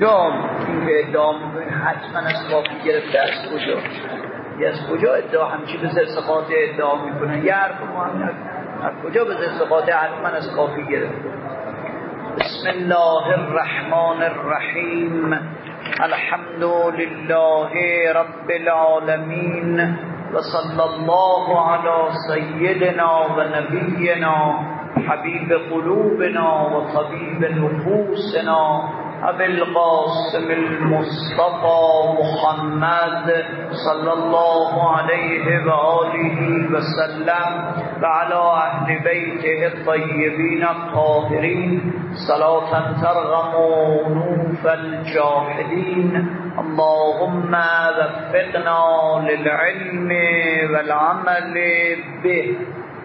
این که ادعا میکنین حتما از کافی گرفته از کجا؟ از کجا ادعا همچی به زرسقاط ادعا میکنن؟ یه حرف ما هم از کجا به زرسقاط حتما از کافی گرفته؟ بسم الله الرحمن الرحیم الحمد لله رب العالمین و صلی الله علی سیدنا و نبینا حبیب قلوبنا و طبیب نفوسنا ابو القاسم المصطفى محمد صلی الله علیه و آله و سلم و علی اهل بیته الطیبین الطاهرین صلاة ترغم نوف الجاحدین اللهم وفقنا للعلم والعمل به.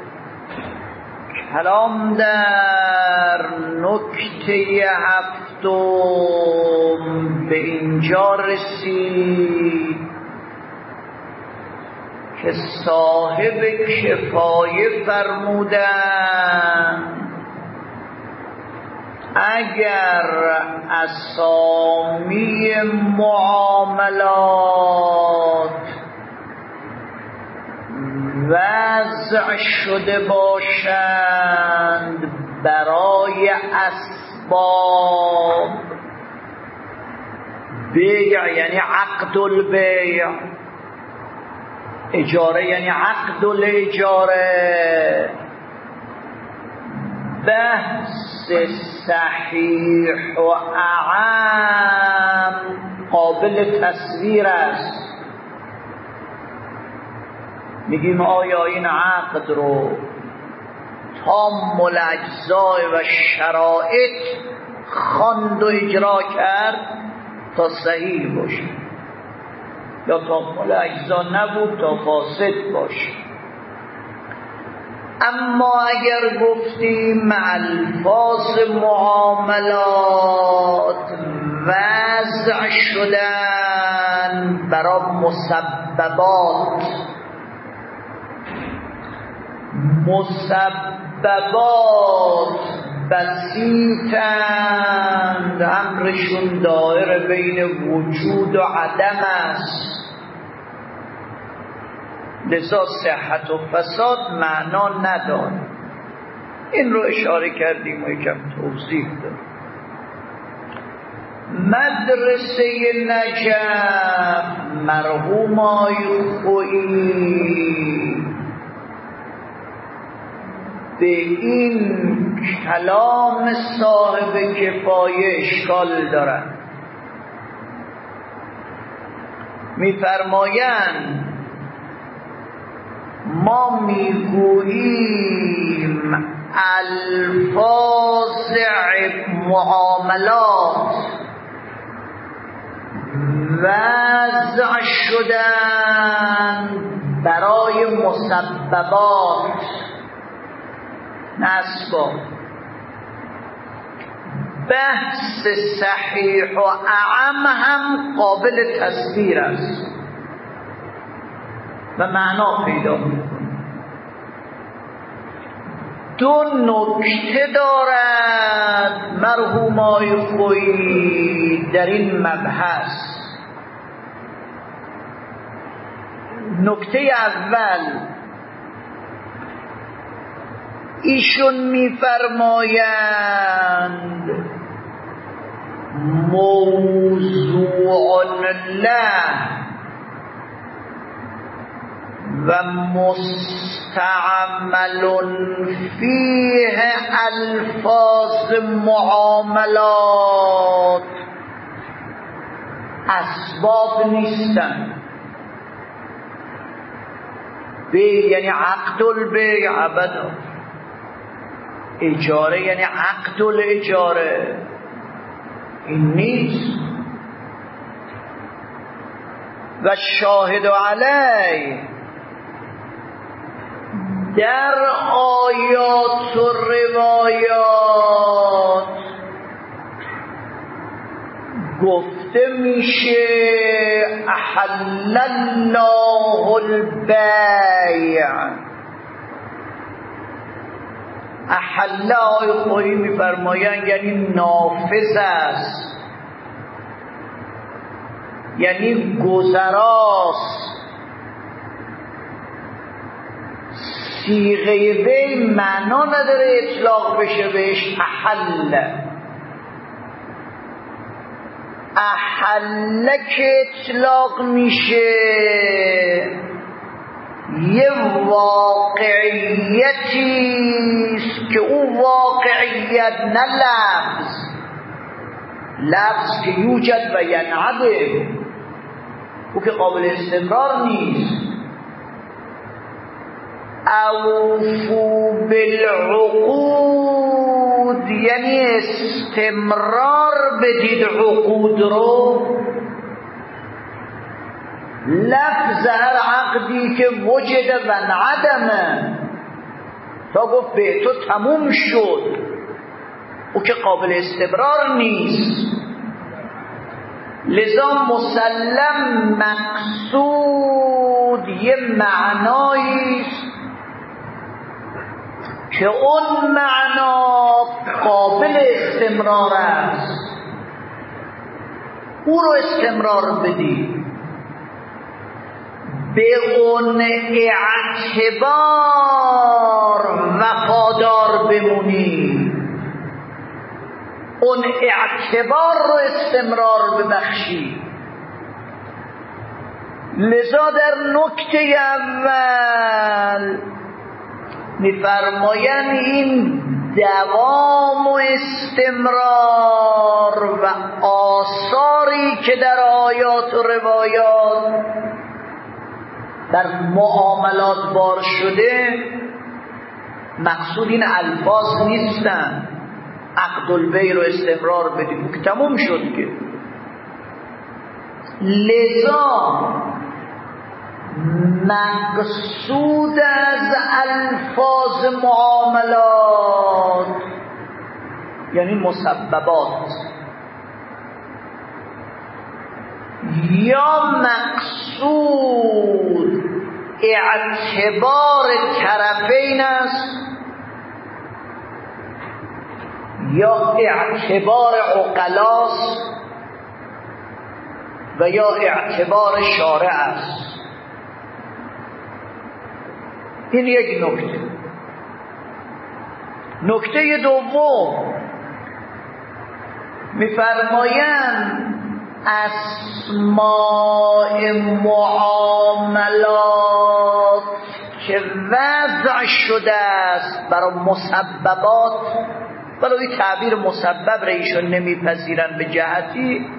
کلام در نکته هفتم به اینجا رسید که صاحب کفایه فرمودند اگر اسامی معاملات وضع شده باشند برای اسباب بیع یعنی عقد البیع، اجاره یعنی عقد الاجاره، بحث صحیح و اعم قابل تصویر است. میگیم آیا این عقد رو تام الاجزاء و شرایط خواند و اجرا کرد تا صحیح باشه، یا تام الاجزاء نبود تا فاسد باشه. اما اگر گفتیم الفاظ معاملات وضع شدن برای مسببات بسیطند، امرشون دائر بین وجود و عدم است، لذا صحت و فساد معنا نداره. این رو اشاره کردیم و یکم توضیح داریم. مدرسه نجف مرحوم آقای خویی به این کلام صاحب کفایه اشکال دارند. می‌فرمایند ما میگوییم الفاظ معاملات وضع شدن برای مسببات نسبا، بحث صحیح و اعم هم قابل تصویر است و معنا پیدا می‌کنه. دو نکته دارد مرحوم آقای خویی در این مبحث. نکته اول، ایشون می‌فرمایند موضوع له و مستعمل فیه الفاظ معاملات اسباب نیستند. بیع یعنی عقد البیع ابدا، اجاره یعنی عقد الاجاره، این نیست. و شاهد علیه در آیات و روایات گفته میشه احل الله البیع. احل آقای خویی میفرمایند یعنی نافذ است، یعنی گذراست. صیغه وی معنا نداره اطلاق بشه بهش احل. احل که اطلاق میشه یه واقعیتیست که اون واقعیت نه لفظ که یوجد و ینعده، او که قابل استمرار نیست. اوفو بالعقود یعنی استمرار بدید عقود رو. لفظ هر عقدی که وجد و انعدمه تا گفت به تو تموم شد، او که قابل استمرار نیست. لذا مسلم مقصود یه معناییست که اون معنا قابل استمرار است، او رو استمرار بدی. به اون اعتبار وفادار بمونی، اون اعتبار رو استمرار ببخشی. لذا در نکته اول می‌فرمایند این دوام و استمرار و آثاری که در آیات و روایات در معاملات بار شده، مقصود این الفاظ نیستن عقد البیع رو استمرار بدیم که تموم شد که. لذا مقصود از الفاظ معاملات یعنی مسببات، یا مقصود اعتبار طرفین است یا اعتبار عقلاست و یا اعتبار شارع است. این یک نکته. نکته دوم می‌فرمایند اسماء معاملات که وضع شده است برای مسببات، برای تعبیر مسبب را ایشون نمیپذیرن به جهتی،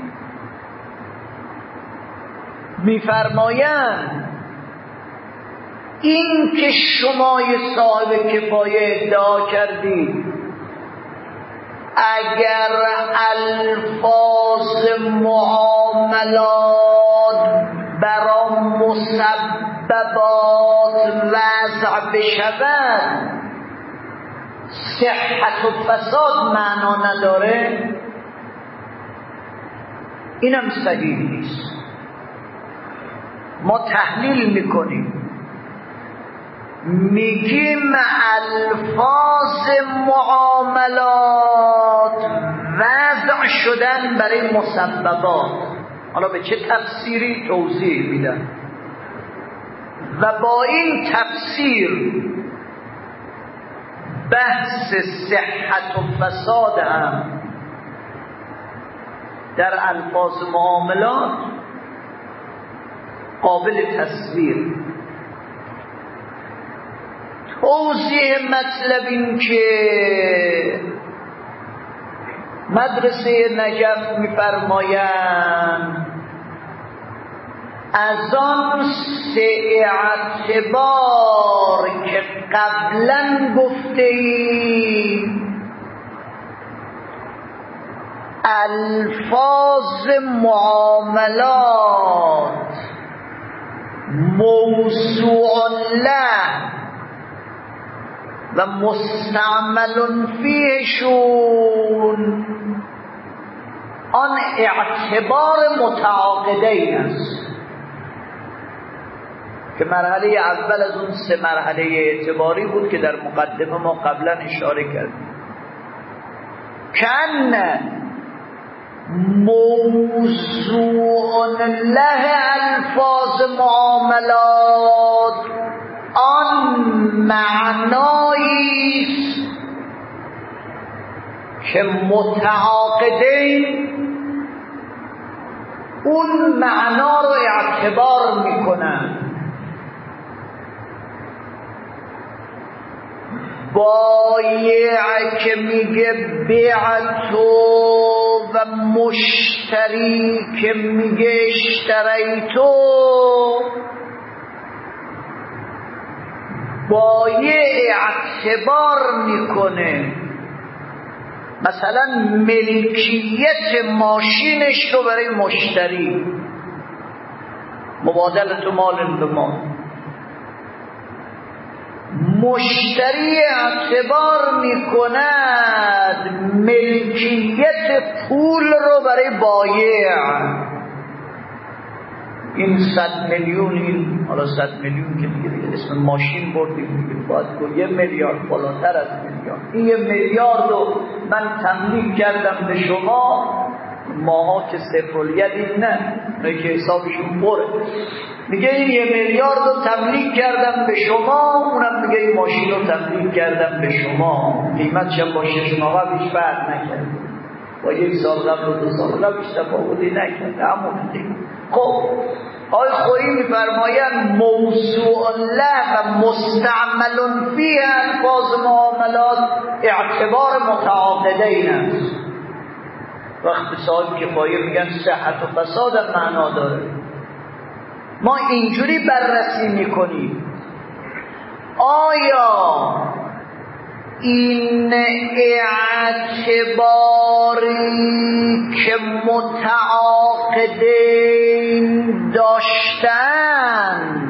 میفرمایند این که شما صاحب کفایه ادعا کردید اگر الفاظ معاملات برای مسببات وضع بشود صحت و فساد معنا نداره، اینم صحیح نیست. ما تحلیل میکنیم، میگیم الفاظ معاملات وضع شدن برای مسببات. حالا به چه تفسیری توضیح میدن و با این تفسیر بحث صحت و فساد هم در الفاظ معاملات قابل تصویر. توضیح مطلب این که مدرسه نجف می‌فرمایند از آن سه اعتبار که قبلا گفتیم الفاظ معاملات موضوع له و مستعمل فیهشون آن اعتبار متعاقدین است که مرحله اول از اون سه مرحله اعتباری بود که در مقدمه ما قبلا اشاره کردیم. کن موضوع الله الفاظ معاملات آن معنایی است که متعاقدین اون معنا رو اعتبار میکنن. بایع که میگه بیعتو و مشتری که میگه اشتریتو، بایع اعتبار میکنه مثلا ملکیت ماشینش رو برای مشتری، مبادلت مال به مال. مشتری اعتبار میکند ملکیت پول رو برای بایع. این 100 میلیون، این حالا 100 میلیون که دیگه اسم ماشین بردیم دیگه، باید گفت 1 میلیارد، بالاتر از میلیارد. این 1 میلیارد رو من تملیک کردم به شما، ماها که صفرالید نه، اونایی که حسابشون بره، میگه این 1 میلیارد رو تملیک کردم به شما، اونم میگه این ماشین رو تملیک کردم به شما، قیمت چه باشه شما هیچ فرق نکرد، با 1 سال قبل و 2 سال قبل بیشتر تفاوتی نکرد، همون دیگه. خب آقای خویی میفرمایند موضوع له و مستعمل فیه الفاظ معاملات اعتبار متعاقدین است. وقتی صاحب کفایه میگن صحت و فساد هم معنا داره، ما اینجوری بررسی میکنیم آیا این اعتباری که متعاقدین داشتن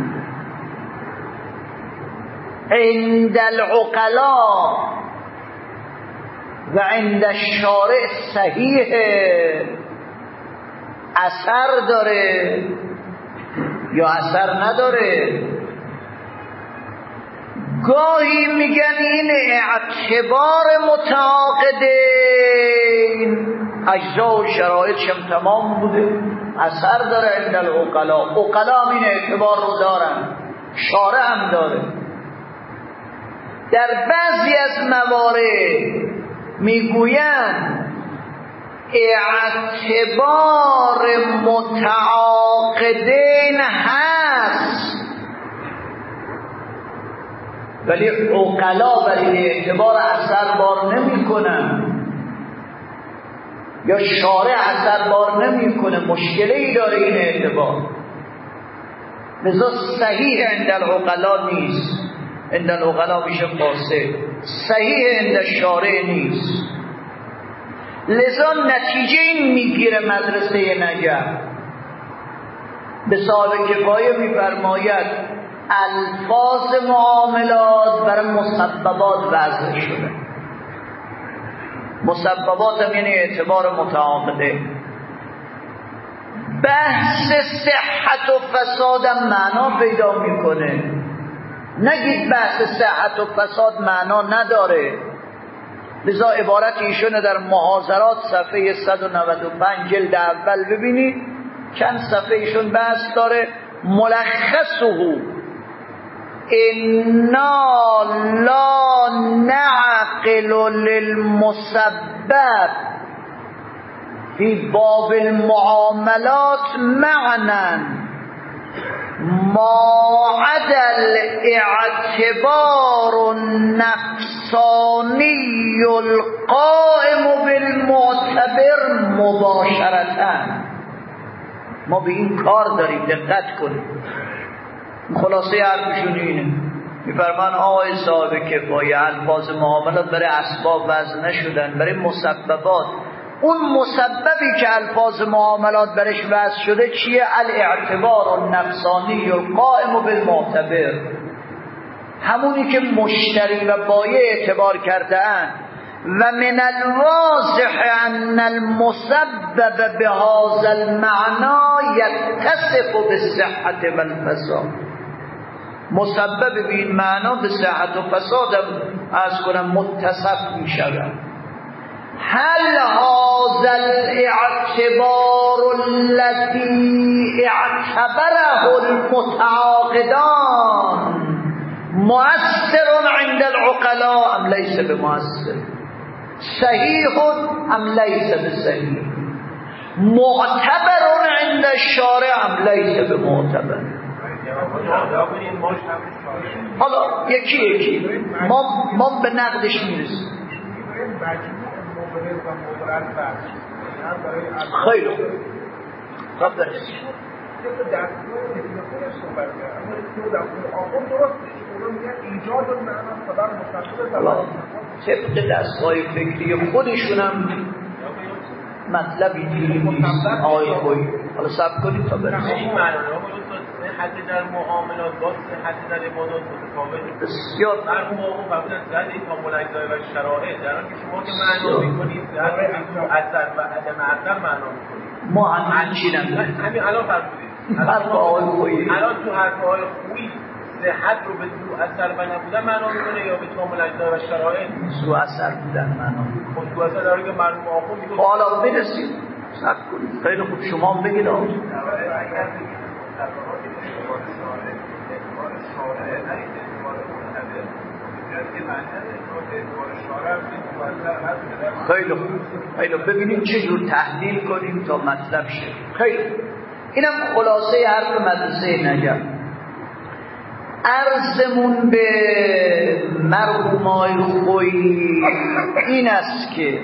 عند العقلاء و عند الشارع صحیح اثر داره یا اثر نداره؟ گاهی میگن این اعتبار متعاقدین اجزا و شرایطشم تمام بوده، اثر داره عند العقلاء. عقلاء هم این اعتبار رو دارن، شارع هم داره. در بعضی از موارد میگویند اعتبار متعاقدین هست ولی عقلا برای اعتبار اثر بار نمی کنن یا شارع اثر بار نمی کنه، مشکلی داره این اعتبار، لذا صحیح عند العقلا نیست، عند العقلا میشه فاسد، صحیح عند الشارع نیست. لذا نتیجه این میگیره مدرسه نجف به صاحب کفایه میفرماید الفاظ معاملات برای مسببات وضع شده. مسببات هم یعنی اعتبار متعاقده. بحث صحت و فساد هم معنا پیدا میکنه. نگید بحث صحت و فساد معنا نداره. لذا عبارت ایشونه در محاضرات صفحه 195 جلد اول ببینید، چند صفحه ایشون بحث داره. ملخصه انا لا نعقل للمسبب فی باب المعاملات معنا ما عدا الاعتبار النفسانی القائم بالمعتبر مباشرتا. ما به این کار داریم، دقت کنیم. خلاصه حرفشون اینه، میفرمان آقای صاحب کفایه الفاظ معاملات برای اسباب وضع نشدن، برای مسببات. اون مسببی که الفاظ معاملات برش وضع شده چیه؟ الاعتبار النفسانی القائم بالمعتبر، همونی که مشتری و بایع اعتبار کرده‌اند. و من الواضح ان المسبب بهذا المعنى يتصف بالصحة والفساد. مسبب به این معنا به صحت و فساد از کنم متصف می شود. هل هذا الاعتبار الذي اعتبره المتعاقدان مؤثر عند العقلاء ام ليس بمؤثر؟ صحيح ام ليس بصحيح؟ معتبر عند الشارع ام ليس بمعتبر؟ حالا یکی ما به نقدش میرسیم. خیلی خوب درست طبق دستگاه فکری خودشونم مطلب اینجوری نیست. آقای خویی حالا صبر کنید تا برسیم. صحت در معاملات با صحت در عبادات متفاوته. بسیار مرحوم آقا فرمودن زد کامل اجزای و شرایط، در حالی که شما که معنا می‌کنید در اثر و عدم اثر معنا می‌کنید. ما همین الان فرمودید. حرف آقای خویی الان تو حرف آقای خویی صحت رو به تو اثر و نبودن معنا می‌کنه یا به کامل اجزای و شرایط؟ تو اثر بودن معنا می‌کنه. تو اثر در حالی که مرحوم آقا میگه حالا برسید. صبر کنید. خیلی خوب شما بگید آقا. خیلی خوب. خیلی ببینیم چه جور تحلیل کنیم تا مطلب شه. خیلی اینم خلاصه حرف مدرسه نجف. عرضمون به مرحومای خویی این است که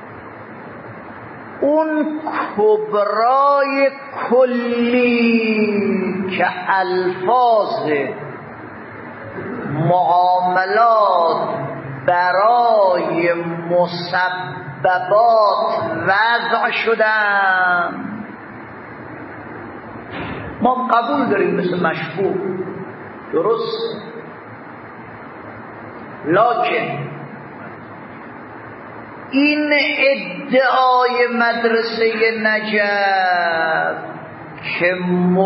اون کبرای کلی که الفاظ معاملات برای مسببات وضع شدن ما قبول داریم مثل مشهور، درست، لکن این ادعای مدرسه نجف که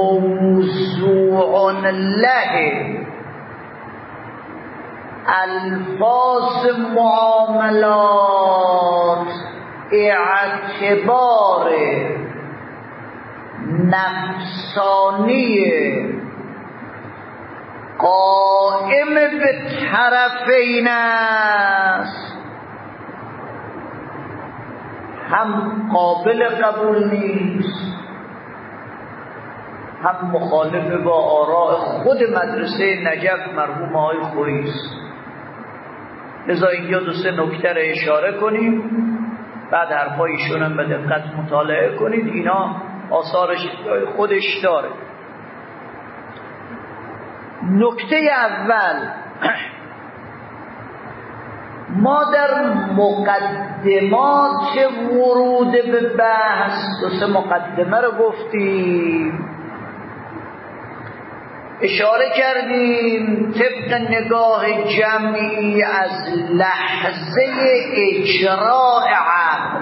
موضوع له الفاظ معاملات اعتبار نفسانی قائم به طرفین است، هم قابل قبول نیست هم مخالف با آراء خود مدرسه نجف مرحوم آقای خویی است. لذا اینجا دو سه نکته را اشاره کنیم، بعد حرفایشون هم به دقت مطالعه کنید. اینا آثارش خودش داره. نکته اول، ما در مقدمات ورود به بحث دو سه مقدمه رو گفتیم، اشاره کردیم طبق نگاه جمعی از لحظه اجراء عقد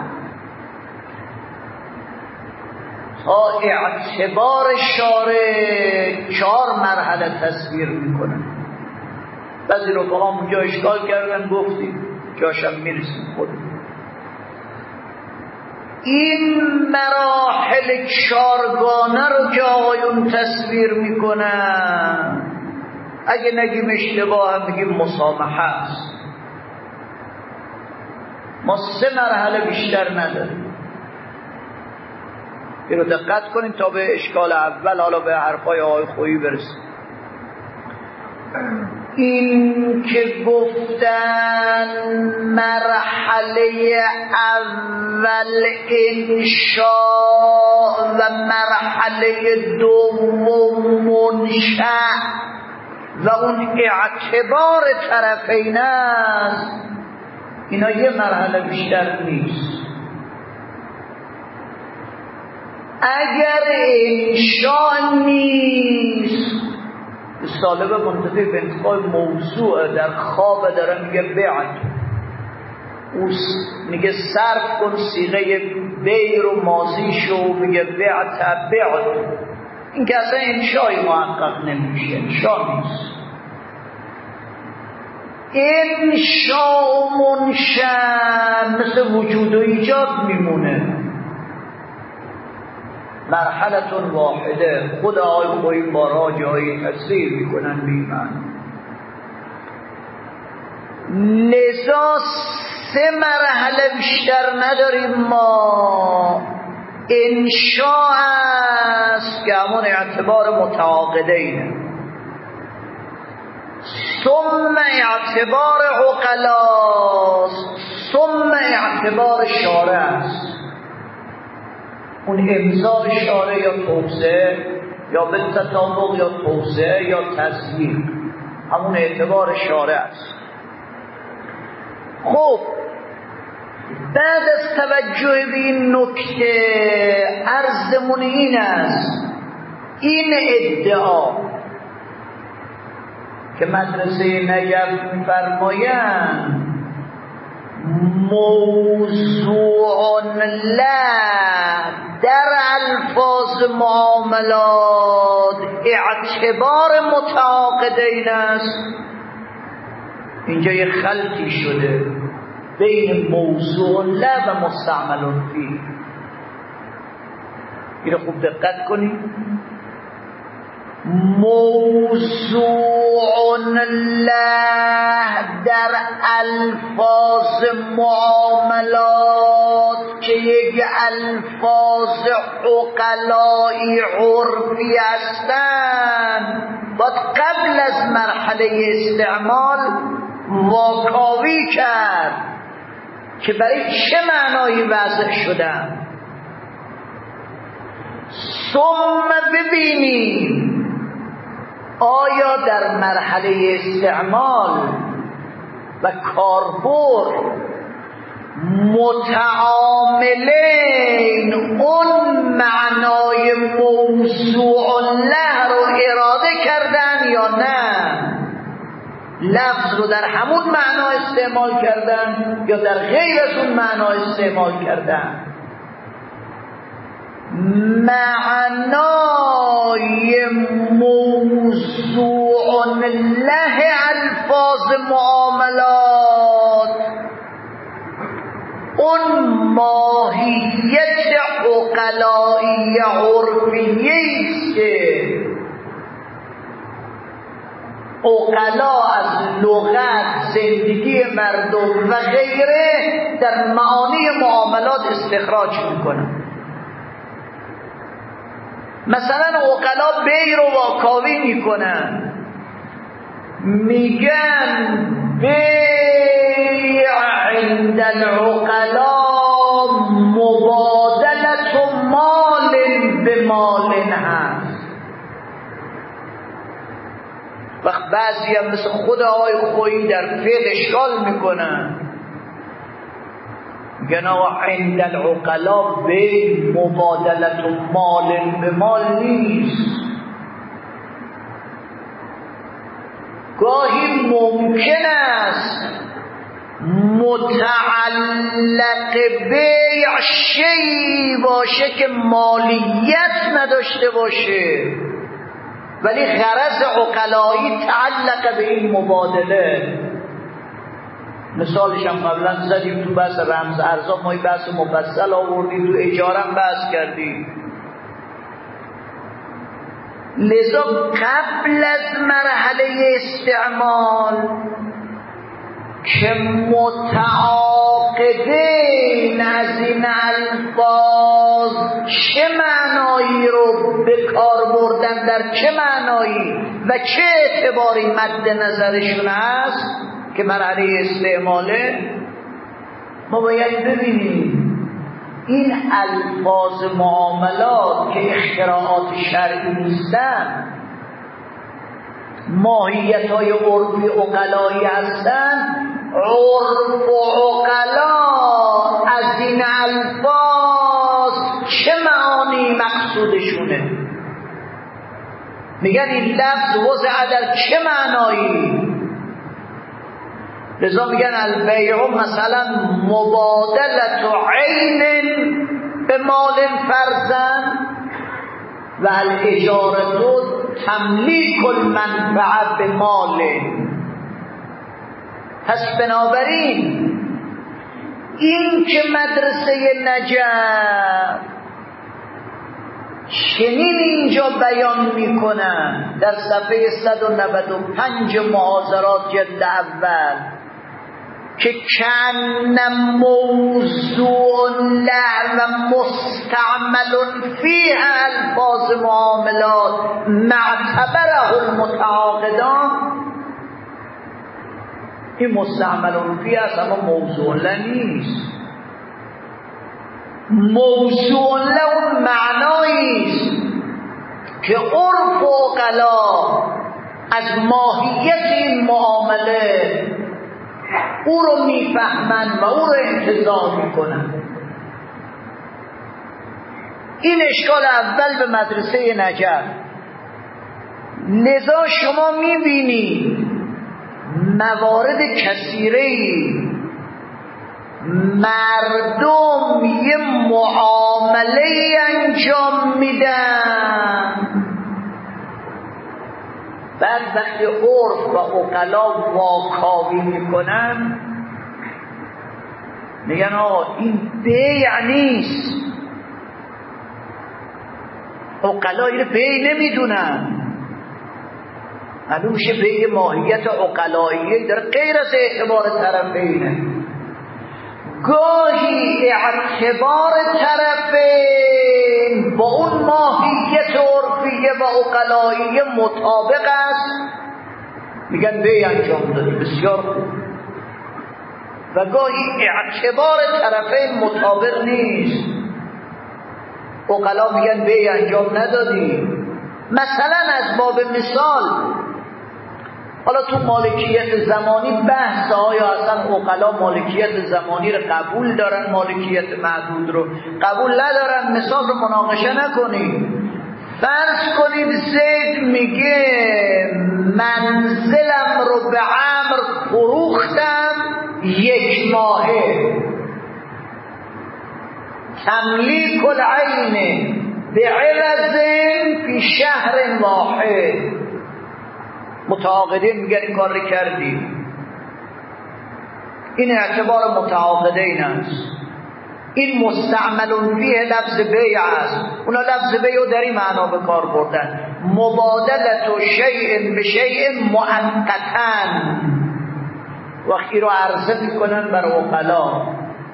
تا اعتبار شارع 4 مرحله تصویر میکنه. بعضی رفقا اونجا اشکال کردن، گفتیم جاشم میرسیم خودم. این مراحل 4 گانه رو که آقایون تصویر میکنن، اگه نگیم اشتباه هم بگیم مسامحه است. ما 3 مرحله بیشتر نداریم. این رو دقت کنیم تا به اشکال اول، حالا به حرفای آقای خویی برسیم. این که گفتن مرحله اول انشاء و مرحله دوم منشأ و اون اعتبار طرفین است، اینا یه مرحله بیشتر نیست. اگر انشاء نیست، سالب منتفی به انتقال موضوع در خواب داره میگه بیعت، او میگه صرف کن صیغه بی رو ماضیشو، میگه بیعت. این که اصلا انشای محقق نمیشه، انشا نیست. انشاء و منشأ مثل وجود و ایجاد میمونه، مرحلة واحده. خود آقای خویی بارها جایی تصریح میکنن بیمن. لذا 3 مرحله بیشتر نداریم ما. انشاء است که همون اعتبار متعاقدینه، ثم اعتبار عقلاست، ثم اعتبار شارع است. اون امضاء شارع یا توسعه یا بالتطابق یا توسعه یا تضییق، همون اعتبار شارع است. خب بعد از توجه به این نکته عرضمون این است، این ادعا که مدرسه نجف می‌فرمایند موضوع له در الفاظ معاملات اعتبار متعاقدین است، اینجا یه خلطی شده بین موضوع له و مستعمل فیه. اینو خوب دقت کنید. موضوع له در الفاظ معاملات که یک الفاظ عقلائی عرفی هستند باید قبل از مرحله استعمال واکاوی کرد که برای چه معنایی وضع شدن. ثم ببینیم آیا در مرحله استعمال و کاربرد متعاملین اون معنای موضوع له رو اراده کردن یا نه، لفظ رو در همون معنا استعمال کردن یا در غیر از اون معنا استعمال کردن. معنای موضوع له الفاظ معاملات اون ماهیت عقلائی عرفیه است که عقلا از لغت، زندگی مردم و غیره در معانی معاملات استخراج میکنن. مثلا عقلا بی رو واکاوی میکنن، میگن بیع عند العقلا مبادلت مال به مال هست. وقت بعضی هم مثل خود آقای خویی در فقه اشکال میکنن، میگن آقا عند العقلا به مبادلت مال به مال نیست. گاهی ممکن است متعلق بیع شیئی باشه که مالیت نداشته باشه ولی غرض عقلایی تعلق به این مبادله. مثالش هم قبلا زدیم تو بحث رمز ارزا، ما این بحث مفصل آوردیم، تو اجاره هم بحث کردیم. لذا قبل از مرحله استعمال که متعاقدین از این الفاظ چه معنایی رو به کار بردن، در چه معنایی و چه اعتباری مد نظرشون هست که مرحله استعماله، ما باید ببینیم این الفاظ معاملات که اختراعات شرعی نیستن، ماهیت‌های عرفی عقلایی هستن. عرف و عقلا از این الفاظ چه معانی مقصودشونه؟ میگن این لفظ وضع در چه معنایی؟ لذا میگن البیع مثلا مبادلت عین به مال فرزن و الاجاره تملیک المنفعه به مال. پس بنابراین این که مدرسه نجف چنین اینجا بیان میکنن در صفحه 195 محاضرات جلد اول که کان موضوع لعب مستعمل فیه الفاظ معاملات معتبره المتعاقدان، این مستعمل فیه است اما موضوع نیست. موضوع له معنایی است که عرف و عقلا از ماهیت این معامله او رو میفهمن و او رو انتزاع میکنن. این اشکال اول به مدرسه نجف. لذا شما میبینید موارد کثیره‌ای مردم یه معامله انجام میدن، بعد وقتی عرف و عقلا واکاوی میکنن میگن این بیع نیست. عقلا این بیع نمیدونن. معلوم میشه بیع ماهیت عقلاییه داره غیر از اعتبار طرفینه. گاهی اعتبار طرفین با اون ماهیت عرفیه و عقلاییه مطابق است، میگن بیع انجام دادی، بسیار خوب. و گاهی اعتبار طرفین مطابق نیست، عقلا میگن بیع انجام ندادی. مثلا از باب مثال، حالا تو مالکیت زمانی بحث آیا اصلا عقلا مالکیت زمانی رو قبول دارن، مالکیت معدود رو قبول ندارن. مثال رو مناقشه نکنید. فرض کنید زید میگه منزلم رو به عمرو فروختم 1 ماهه، تملیک العین بعوض فی شهر واحد. متعاقدین میگن این کار رو کردی. این اعتبار متعاقدین است. این مستعمل فیه لفظ بیع است. اونا لفظ بیع رو در این معنا به کار بردن، مبادلت شیء به شیء مؤقتا. وقتی رو عرضه میکنن بر عقلا.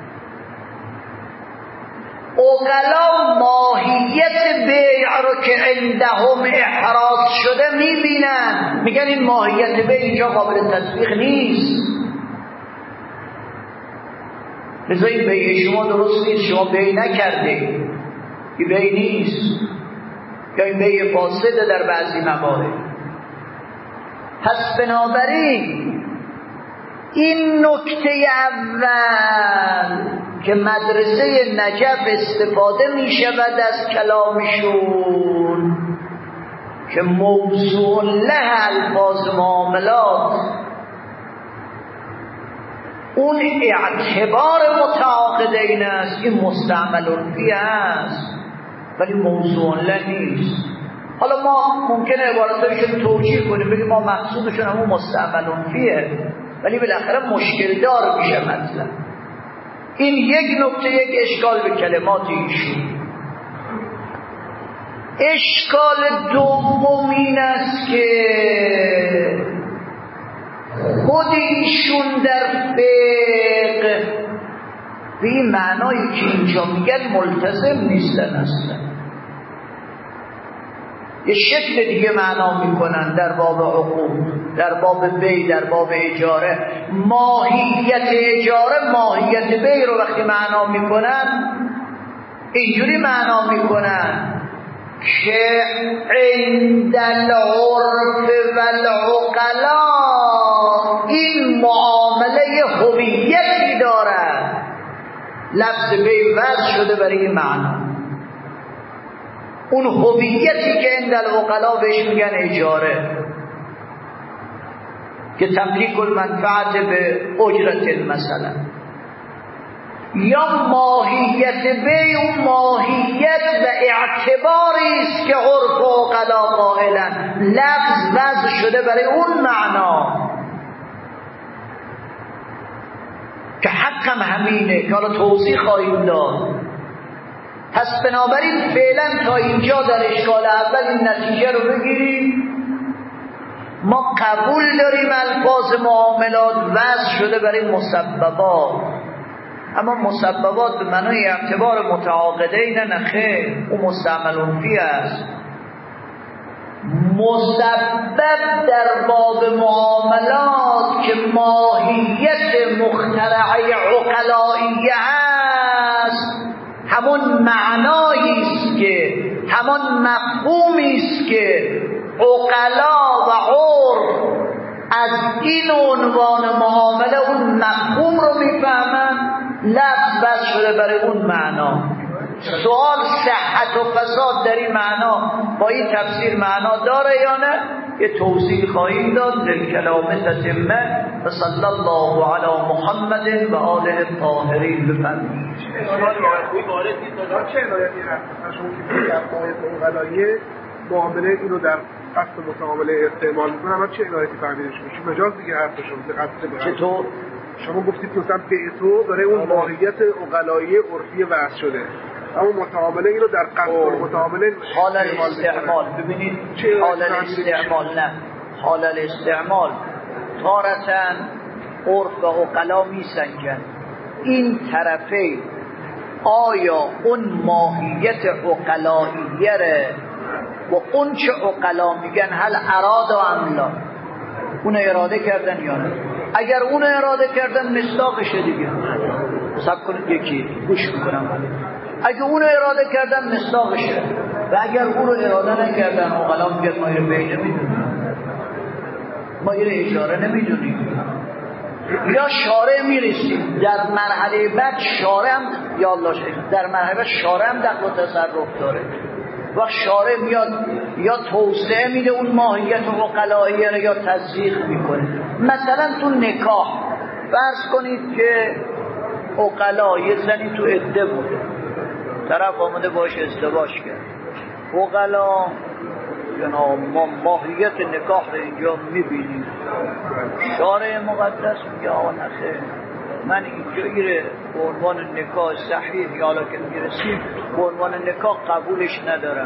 عقلا ماهیت بیع رو که عندهم احراز شده میبینن، میگن این ماهیت بیع اینجا قابل تطبیق نیست. لذا این بیع شما درست نیست، شما بیع نکرده، این بیع نیست، یا این بیع فاسده در بعضی موارد. پس بنابراین این نکته اول که مدرسه نجف استفاده می شود از کلامشون که موضوع له الفاظ معاملات، اون اعتبار متعاقدین است، این مستعمل فیه است ولی موضوع له نیست. حالا ما ممکنه عبارتایشون توجیه کنیم، بگیم ما مقصودشون همون مستعمل فیه، ولی بالاخره مشکل دار میشه مطلب. این یک نکته، یک اشکال به کلمات ایشون. اشکال دوم این است که خود ایشون در فقه به این معنایی که اینجا میگن ملتزم نیستن اصلا. یه شکل دیگه معنا میکنن در باب عقود، در باب بی، در باب اجاره. ماهیت اجاره ماهیت بی رو وقتی معنا میکنن اینجوری معنا میکنن که عند العرف والعقلا این معامله هویتی دارد. لفظ بی وضع شده برای این معنا. اون هویتی که عند العقلا بهش میگن اجاره، که تملیک المنفعت به اجرت مثلا، یا ماهیت به اون ماهیت و اعتباری است که عرف و عقلا قائلن، لفظ وضع شده برای اون معنا. که حقم همینه که حالا توضیح خواهیم داد. پس بنابراین فعلا تا اینجا در اشکال اول این نتیجه رو بگیریم، ما قبول داریم الفاظ معاملات وضع شده برای مسببات، اما مسببات به معنای اعتبار متعاقدین نه خیر، اون مستعمل فیه است. مسبب در باب معاملات که ماهیت مخترعه عقلائیه است، همون معنایی است که همون مفهومی است که عقلا و عرف از این عنوان معامله اون مفهوم رو میفهمن، لفظ بس شده برای اون معنا. سوال صحت و فساد در این معنا با این تفسیر معنا داره یا نه؟ یه توضیح خواهیم داد. للکلام تتمه و صلی الله علی محمد و آله الطاهرین. بفرمایید. چه عنایتی هست شما که در قواعد عقلاییه معامله اینو در قصد متعامله استعمال میکنه، اما چه عنایتی فهمیدش میشه؟ مجاز دیگه حرفشون چطور؟ شما گفتید مثلا بیتو داره اون ماهیت عقلایی عرفی وضع شده، اما متعامله اینو در قصد متعامله حال الاستعمال. ببینید حال الاستعمال نه، حال الاستعمال تارتاً عرف و عقلا میسنجن این طرفه آیا اون ماهیت عقلاییه ره و اون چه عقلا میگن هل اراد و املا اون اراده کردن یا نه. اگر اون اراده کردن مصداقشه دیگه، سب کنید یکی گوش میکنم. اگر اون اراده کردن مصداقشه و اگر اون رو اراده نکردن عقلا میگن ما اینو بی نمیدونیم، ما اینو اجاره نمیدونیم. یا شارع میرسیم در مرحله بعد شارع هم یا الله شاید در مرحله بعد شارع هم دخل و تصرف داره و شارع میاد یا توسعه میده اون ماهیت عقلاییه رو یا تضییق میکنه. مثلا تو نکاح فرض کنید که عقلا یه زنی تو عده بوده، طرف آمده باش ازدواج کرد، عقلا جناب ما ماهیت نکاح رو اینجا میبینیم، شارع مقدس میگه آقا نخیر من اینجا ایره به عنوان نکاح صحیح یا حالا که میرسیم به عنوان نکاح قبولش ندارم،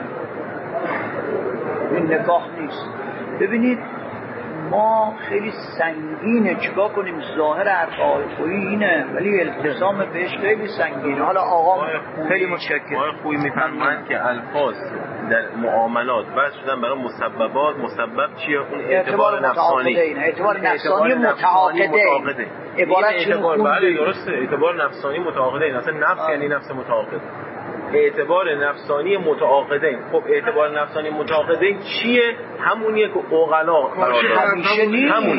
این نکاح نیست. ببینید ما خیلی سنگینه، چیکار کنیم؟ ظاهر عقایدی اینه ولی التزام بهش خیلی سنگینه. حالا آقا خیلی متشکرم. آقای خویی میفرمایند که الفاظ در معاملات بس شدن برای مسببات. مسبب چیه؟ اون اعتبار نفسانی، اعتبار نفسانی متعاقده. عبارت اعتبار بله درسته، اعتبار نفسانی متعاقده. این اصلا نفس یعنی نفس متعاقد، اعتبار نفسانی متعاقدین. خب اعتبار نفسانی متعاقدین چیه؟ همونیه که عقلا همیشه نیست، همونه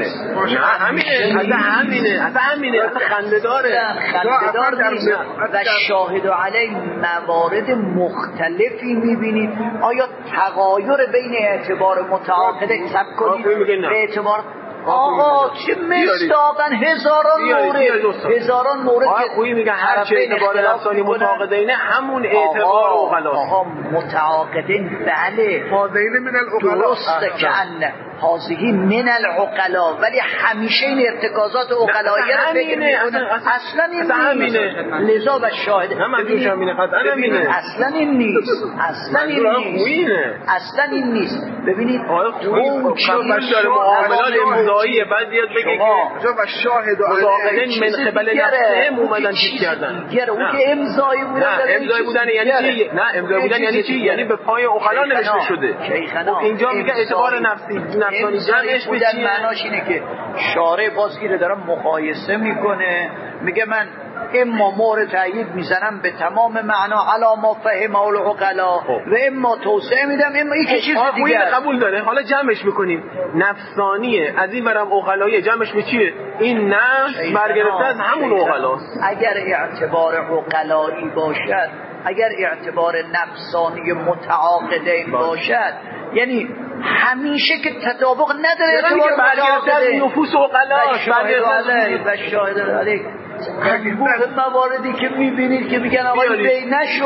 همینه اصلا خنده داره و شاهد علی موارد مختلفی میبینید. آیا تغایر بین اعتبار متعاقده سب کنید به اعتبار آقا چه مصداقن هزاران مورد آقا خویی میگن هر چه اعتبار نفسانی متعاقدینه همون اعتبار عقلاست. آقا متعاقدین بله حاضرین من العقلا درسته که انه حاضری من العقلا، ولی همیشه این ارتکازات عقلاییه رو فکر میکنن اصلا این همینه. لذا و شاهد اصلا این نیست اصلا این نیست. ببینید اون داره معاملات امضایی بعد بیاد بگه که و شاهد متعاقدین من قبل نفسهم اومدن چیز کردن. اون که امضایی بودن یعنی چی؟ نه امضایی بودن یعنی چی؟ یعنی به پای عقلا نوشته شده. اینجا میگه اعتبار نفسانی جمعش بودن معناش اینه که شارع باز اینو داره مقایسه میکنه، میگه من اما مورد تأیید میزنم به تمام معنا علا ما فهمه العقلا و اما توسعه میدم اما یک چیز دیگه قبول داره. حالا جمعش میکنیم نفسانیه، از این برم عقلاییه، جمعش به چیه؟ این نفس برگرفته از همون عقلاست. اگر اعتبار عقلایی باشد، اگر اعتبار نفسانی متعاقدین باشد، یعنی همیشه که تطابق نداره اعتبار برگرفته نفوس عقلاست و شاهد علیک انبوه مواردی که میبینید که میگن آقای بی نشد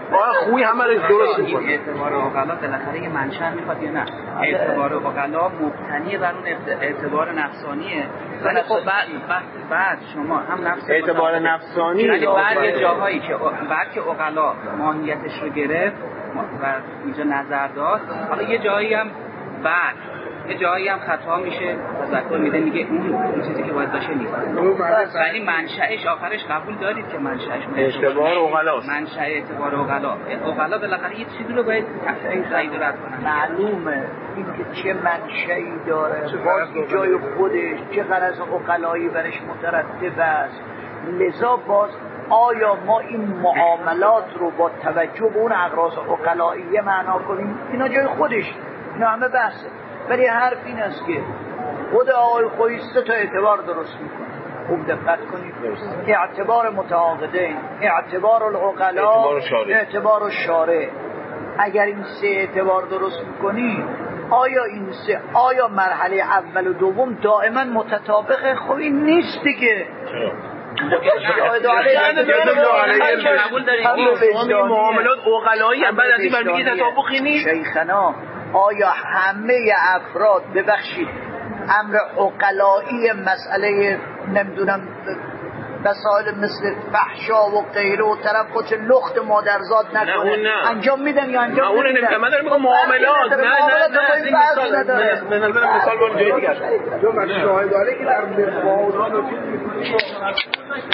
خوی همه رو درست میکنه. این اعتبار عقلا بالاخره یه منشأ میخواد یا نه؟ اعتبار عقلا مبتنی بر اون اعتبار نفسانیه. ولی خب بعد شما هم نفس اعتبار نفسانی ولی بعد جاهایی که بعد که عقلا ماهیتش رو گرفت و اینجا نظر داد، حالا یه جایی هم بعد یه جایی هم خطا میشه، تذکر میده میگه اون چیزی که باید باشه نیست. ولی منشأش آخرش قبول دارید که منشأش اعتبار عقلاست. منشأ اعتبار عقلا بالاخره یه چیزی رو باید تایید و رد کنن. معلومه این که چه منشأی داره، باز جای خودش چه غرض عقلایی برش مترتب است. لذا باز آیا ما این معاملات رو با توجه به اون اغراض عقلایی معنا کنیم؟ اینا جای خودش، اینا همه بحثه. ولی حرف این است که خود آقای خویی 3 تا اعتبار درست میکنه. خوب دقت کنید. اعتبار متعاقدین، اعتبار العقلا، اعتبار الشارع. اگر این 3 اعتبار درست میکنی، آیا مرحله اول و دوم دائما متطابقه؟ خب این نیست دیگه. معاملات عقلایی بعد از این برمیگه تطابقی نیست. شیخنا آیا همه افراد ببخشید امر عقلایی مسئله نمیدونم مسائل مثل فحشا و غیره و طرف خودش لخت مادرزاد نکنه انجام میدن یا انجام نمیدن؟ من دارم میگم معاملات نه مثال با جای دیگه جو من شاهدانه که در مفاوضات